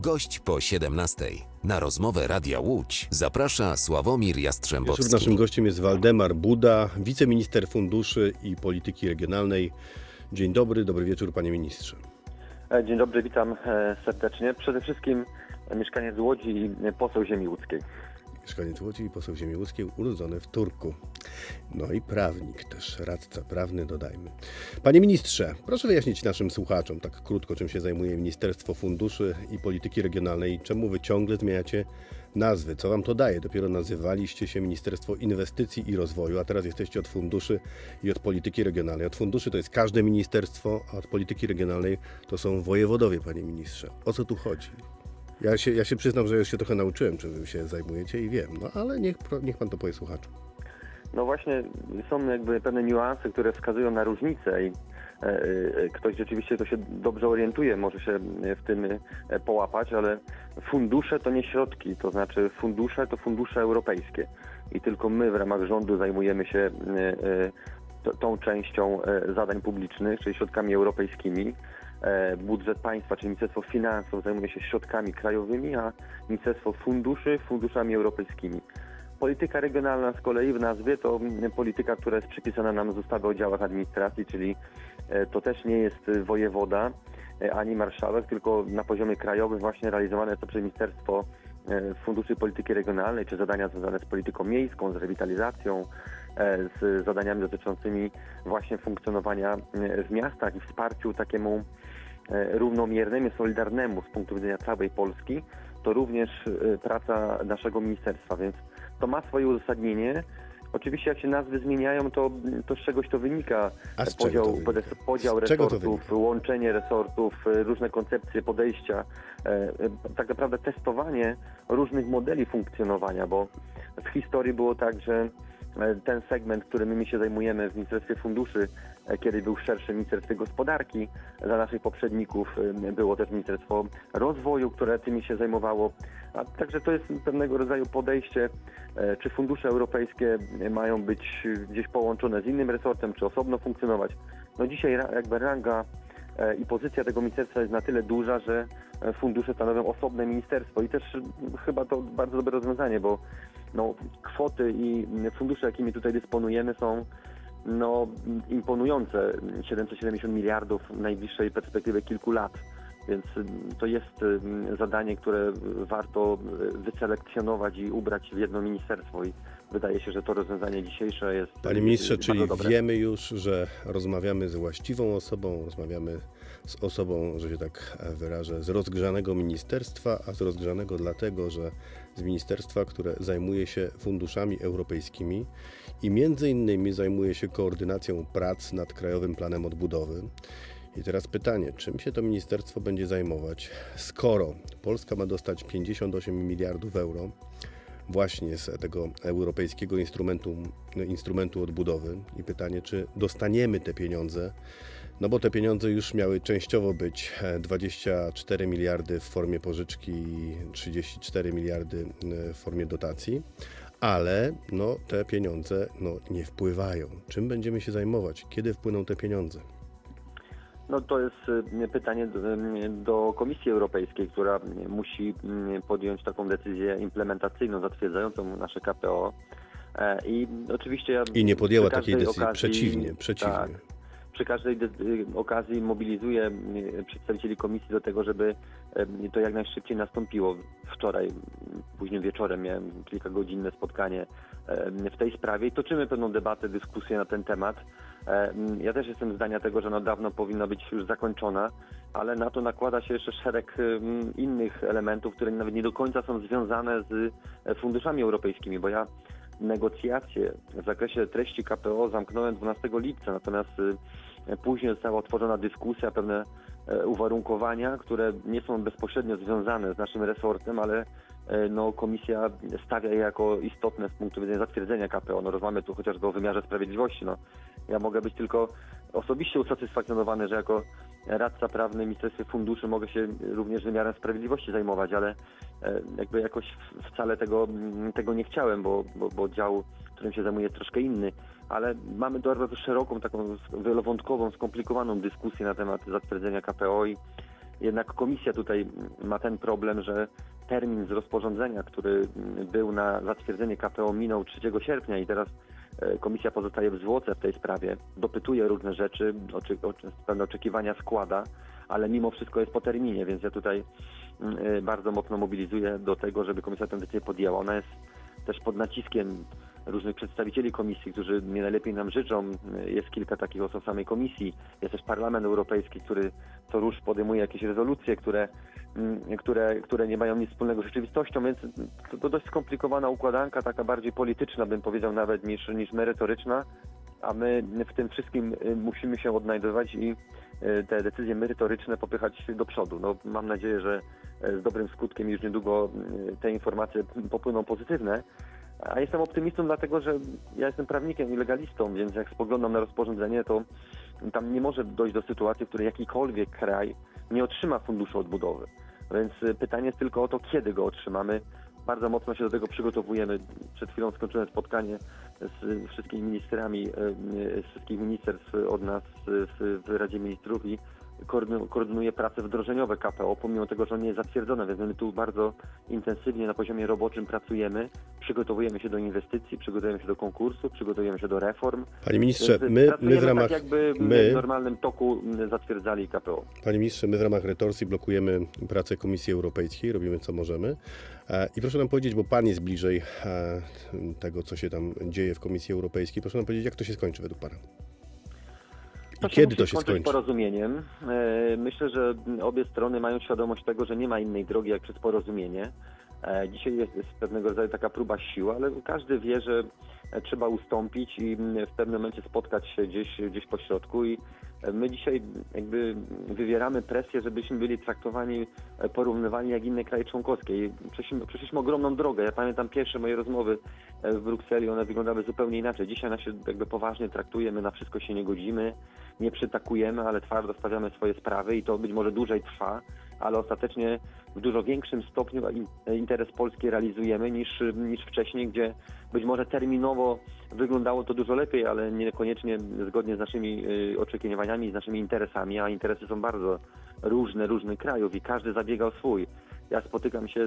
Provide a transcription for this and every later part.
Gość po 17. Na rozmowę Radia Łódź zaprasza Sławomir Jastrzębowski. Naszym gościem jest Waldemar Buda, wiceminister funduszy i polityki regionalnej. Dzień dobry, dobry wieczór panie ministrze. Dzień dobry, witam serdecznie. Przede wszystkim mieszkaniec Łodzi i poseł ziemi łódzkiej. Mieszkaniec Łodzi i poseł ziemi łódzkiej, urodzony w Turku. No i prawnik też, radca prawny dodajmy. Panie ministrze, proszę wyjaśnić naszym słuchaczom tak krótko, czym się zajmuje Ministerstwo Funduszy i Polityki Regionalnej. Czemu wy ciągle zmieniacie nazwy? Co wam to daje? Dopiero nazywaliście się Ministerstwo Inwestycji i Rozwoju, a teraz jesteście od funduszy i od polityki regionalnej. Od funduszy to jest każde ministerstwo, a od polityki regionalnej to są wojewodowie, panie ministrze. O co tu chodzi? Ja się przyznam, że już się trochę nauczyłem, czym wy się zajmujecie i wiem, no ale niech pan to powie słuchaczom. No właśnie, są jakby pewne niuanse, które wskazują na różnice i ktoś rzeczywiście, kto się dobrze orientuje, może się w tym połapać, ale fundusze to nie środki, to znaczy fundusze to fundusze europejskie i tylko my w ramach rządu zajmujemy się tą częścią zadań publicznych, czyli środkami europejskimi. Budżet państwa, czyli Ministerstwo Finansów zajmuje się środkami krajowymi, a Ministerstwo Funduszy funduszami europejskimi. Polityka regionalna z kolei w nazwie to polityka, która jest przypisana nam z ustawy o działach administracji, czyli to też nie jest wojewoda ani marszałek, tylko na poziomie krajowym właśnie realizowane jest to przez Ministerstwo Funduszy i Polityki Regionalnej, czy zadania związane z polityką miejską, z rewitalizacją, z zadaniami dotyczącymi właśnie funkcjonowania w miastach i wsparciu takiemu równomiernemu, solidarnemu z punktu widzenia całej Polski, to również praca naszego ministerstwa, więc to ma swoje uzasadnienie. Oczywiście jak się nazwy zmieniają, to z czegoś to wynika. Podział resortów, łączenie resortów, różne koncepcje podejścia, tak naprawdę testowanie różnych modeli funkcjonowania, bo w historii było tak, że ten segment, którym my się zajmujemy w Ministerstwie Funduszy, kiedy był w szerszym Ministerstwie Gospodarki, za naszych poprzedników było też Ministerstwo Rozwoju, które tymi się zajmowało. A także to jest pewnego rodzaju podejście, czy fundusze europejskie mają być gdzieś połączone z innym resortem, czy osobno funkcjonować. No dzisiaj jakby ranga i pozycja tego ministerstwa jest na tyle duża, że fundusze stanowią osobne ministerstwo i też chyba to bardzo dobre rozwiązanie, bo kwoty i fundusze, jakimi tutaj dysponujemy, są imponujące. 770 miliardów w najbliższej perspektywie kilku lat. Więc to jest zadanie, które warto wyselekcjonować i ubrać w jedno ministerstwo i wydaje się, że to rozwiązanie dzisiejsze jest Panie ministrze, czyli dobre. Wiemy już, że rozmawiamy z właściwą osobą, rozmawiamy z osobą, że się tak wyrażę, z rozgrzanego ministerstwa, a z rozgrzanego dlatego, że z ministerstwa, które zajmuje się funduszami europejskimi i między innymi zajmuje się koordynacją prac nad Krajowym Planem Odbudowy. I teraz pytanie, czym się to ministerstwo będzie zajmować, skoro Polska ma dostać 58 miliardów euro właśnie z tego europejskiego instrumentu odbudowy i pytanie, czy dostaniemy te pieniądze, no bo te pieniądze już miały częściowo być 24 miliardy w formie pożyczki i 34 miliardy w formie dotacji, ale te pieniądze nie wpływają. Czym będziemy się zajmować? Kiedy wpłyną te pieniądze? No to jest pytanie do Komisji Europejskiej, która musi podjąć taką decyzję implementacyjną, zatwierdzającą nasze KPO. I oczywiście I nie podjęła takiej decyzji, przeciwnie. Tak, przy każdej okazji mobilizuję przedstawicieli Komisji do tego, żeby to jak najszybciej nastąpiło. Wczoraj, późnym wieczorem miałem kilkagodzinne spotkanie w tej sprawie i toczymy pewną debatę, dyskusję na ten temat. Ja też jestem zdania tego, że dawno powinna być już zakończona, ale na to nakłada się jeszcze szereg innych elementów, które nawet nie do końca są związane z funduszami europejskimi, bo ja negocjacje w zakresie treści KPO zamknąłem 12 lipca, natomiast później została otworzona dyskusja, pewne uwarunkowania, które nie są bezpośrednio związane z naszym resortem, ale Komisja stawia je jako istotne z punktu widzenia zatwierdzenia KPO. Rozmawiamy tu chociażby o wymiarze sprawiedliwości. Ja mogę być tylko osobiście usatysfakcjonowany, że jako radca prawny w Ministerstwie Funduszy mogę się również wymiarem sprawiedliwości zajmować, ale jakby jakoś wcale tego nie chciałem, bo dział, którym się zajmuję, jest troszkę inny. Ale mamy bardzo szeroką, taką wielowątkową, skomplikowaną dyskusję na temat zatwierdzenia KPO i jednak komisja tutaj ma ten problem, że termin z rozporządzenia, który był na zatwierdzenie KPO, minął 3 sierpnia i teraz komisja pozostaje w zwłoce w tej sprawie, dopytuje różne rzeczy, pewne oczekiwania składa, ale mimo wszystko jest po terminie, więc ja tutaj bardzo mocno mobilizuję do tego, żeby komisja tę decyzję podjęła. Ona jest też pod naciskiem różnych przedstawicieli komisji, którzy nie najlepiej nam życzą. Jest kilka takich osób w samej komisji. Jest też Parlament Europejski, który co rusz podejmuje jakieś rezolucje, które nie mają nic wspólnego z rzeczywistością, więc to dość skomplikowana układanka, taka bardziej polityczna, bym powiedział nawet, niż merytoryczna, a my w tym wszystkim musimy się odnajdować i te decyzje merytoryczne popychać do przodu. No, mam nadzieję, że z dobrym skutkiem już niedługo te informacje popłyną pozytywne. A jestem optymistą dlatego, że ja jestem prawnikiem i legalistą, więc jak spoglądam na rozporządzenie, to tam nie może dojść do sytuacji, w której jakikolwiek kraj nie otrzyma funduszu odbudowy. Więc pytanie jest tylko o to, kiedy go otrzymamy. Bardzo mocno się do tego przygotowujemy. Przed chwilą skończyłem spotkanie z wszystkimi ministrami, z wszystkich ministerstw od nas w Radzie Ministrów i koordynuję prace wdrożeniowe KPO, pomimo tego, że on nie jest zatwierdzony, więc my tu bardzo intensywnie na poziomie roboczym pracujemy, przygotowujemy się do inwestycji, przygotowujemy się do konkursów, przygotowujemy się do reform. Panie ministrze, my w ramach... tak jakby w normalnym toku zatwierdzali KPO. Panie ministrze, my w ramach retorsji blokujemy pracę Komisji Europejskiej, robimy co możemy. I proszę nam powiedzieć, bo pan jest bliżej tego, co się tam dzieje w Komisji Europejskiej, proszę nam powiedzieć, jak to się skończy według pana? I kiedy to się skończy? Porozumieniem. Myślę, że obie strony mają świadomość tego, że nie ma innej drogi jak przez porozumienie. Dzisiaj jest pewnego rodzaju taka próba siły, ale każdy wie, że trzeba ustąpić i w pewnym momencie spotkać się gdzieś po środku i my dzisiaj jakby wywieramy presję, żebyśmy byli traktowani, porównywani jak inne kraje członkowskie. Przeszliśmy ogromną drogę. Ja pamiętam pierwsze moje rozmowy w Brukseli, one wyglądały zupełnie inaczej. Dzisiaj nas się jakby poważnie traktuje, my na wszystko się nie godzimy, nie przytakujemy, ale twardo stawiamy swoje sprawy i to być może dłużej trwa, ale ostatecznie w dużo większym stopniu interes Polski realizujemy niż wcześniej, gdzie być może terminowo wyglądało to dużo lepiej, ale niekoniecznie zgodnie z naszymi oczekiwaniami, z naszymi interesami, a interesy są bardzo różne, różnych krajów i każdy zabiega o swój. Ja spotykam się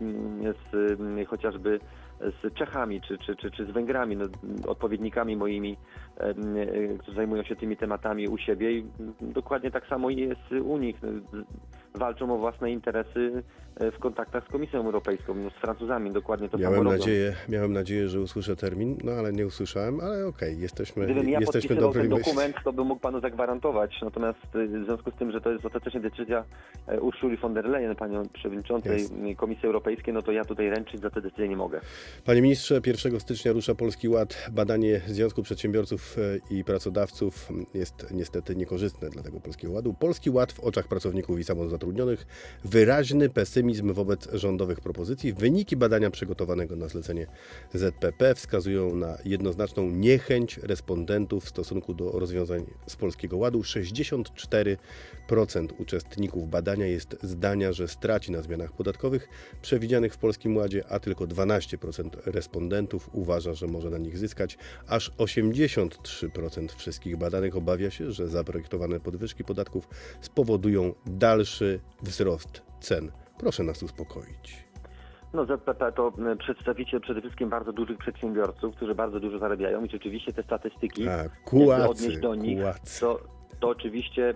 chociażby z Czechami czy z Węgrami, odpowiednikami moimi, którzy zajmują się tymi tematami u siebie i dokładnie tak samo jest u nich. Walczą o własne interesy w kontaktach z Komisją Europejską, z Francuzami dokładnie to samo robią. Miałem nadzieję, że usłyszę termin, no ale nie usłyszałem, ale okej, jesteśmy Gdybym ja podpisywał ten myśli. dokument, to bym mógł panu zagwarantować, natomiast w związku z tym, że to jest ostatecznie decyzja Ursuli von der Leyen, panią przewodniczącej Komisji Europejskiej, no to ja tutaj ręczyć za tę decyzję nie mogę. Panie ministrze, 1 stycznia rusza Polski Ład. Badanie Związku Przedsiębiorców i Pracodawców jest niestety niekorzystne dla tego Polskiego Ładu. Polski Ład w oczach pracowników i samozatrudnionych wyraźny pesymizm wobec rządowych propozycji. Wyniki badania przygotowanego na zlecenie ZPP wskazują na jednoznaczną niechęć respondentów w stosunku do rozwiązań z Polskiego Ładu. 64% uczestników badania jest zdania, że straci na zmianach podatkowych przewidzianych w Polskim Ładzie, a tylko 12% respondentów uważa, że może na nich zyskać. Aż 83% wszystkich badanych obawia się, że zaprojektowane podwyżki podatków spowodują dalszy wzrost cen. Proszę nas uspokoić. No ZPP to przedstawiciel przede wszystkim bardzo dużych przedsiębiorców, którzy bardzo dużo zarabiają i rzeczywiście te statystyki, jakby odnieść do nich, to oczywiście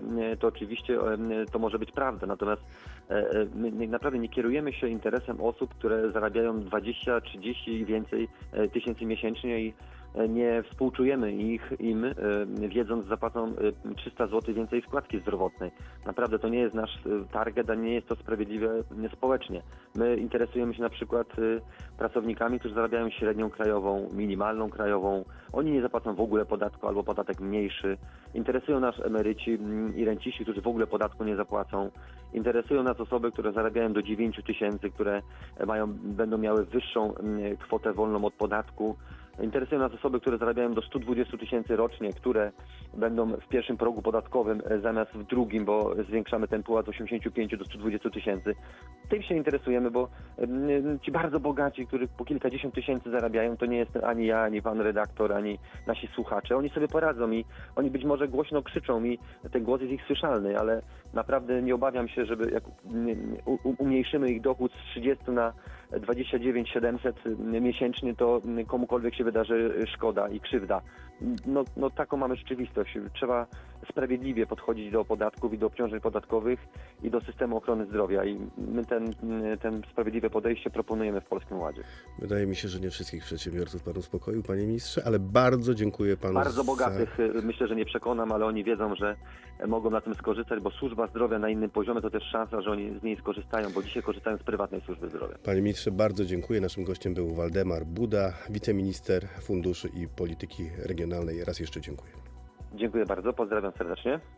to może być prawda. Natomiast my naprawdę nie kierujemy się interesem osób, które zarabiają 20, 30 i więcej tysięcy miesięcznie i nie współczujemy im, wiedząc, że zapłacą 300 zł więcej składki zdrowotnej. Naprawdę to nie jest nasz target, a nie jest to sprawiedliwe społecznie. My interesujemy się na przykład pracownikami, którzy zarabiają średnią krajową, minimalną krajową. Oni nie zapłacą w ogóle podatku albo podatek mniejszy. Interesują nas emeryci i renciści, którzy w ogóle podatku nie zapłacą. Interesują nas osoby, które zarabiają do 9 000, które będą miały wyższą kwotę wolną od podatku. Interesują nas osoby, które zarabiają do 120 tysięcy rocznie, które będą w pierwszym progu podatkowym zamiast w drugim, bo zwiększamy ten pułap z 85 do 120 tysięcy. Tym się interesujemy, bo ci bardzo bogaci, którzy po kilkadziesiąt tysięcy zarabiają, to nie jest ani ja, ani pan redaktor, ani nasi słuchacze. Oni sobie poradzą i oni być może głośno krzyczą i ten głos jest ich słyszalny, ale naprawdę nie obawiam się, żeby jak umniejszymy ich dochód z 30 na 29 700 miesięcznie, to komukolwiek się wydarzy szkoda i krzywda. No taką mamy rzeczywistość. Trzeba sprawiedliwie podchodzić do podatków i do obciążeń podatkowych i do systemu ochrony zdrowia i my ten sprawiedliwe podejście proponujemy w Polskim Ładzie. Wydaje mi się, że nie wszystkich przedsiębiorców pan uspokoił, panie ministrze, ale bardzo dziękuję panu Bardzo bogatych myślę, że nie przekonam, ale oni wiedzą, że mogą na tym skorzystać, bo służba zdrowia na innym poziomie to też szansa, że oni z niej skorzystają, bo dzisiaj korzystają z prywatnej służby zdrowia. Panie ministrze, bardzo dziękuję. Naszym gościem był Waldemar Buda, wiceminister funduszy i polityki regionalnej. Raz jeszcze dziękuję. Dziękuję bardzo, pozdrawiam serdecznie.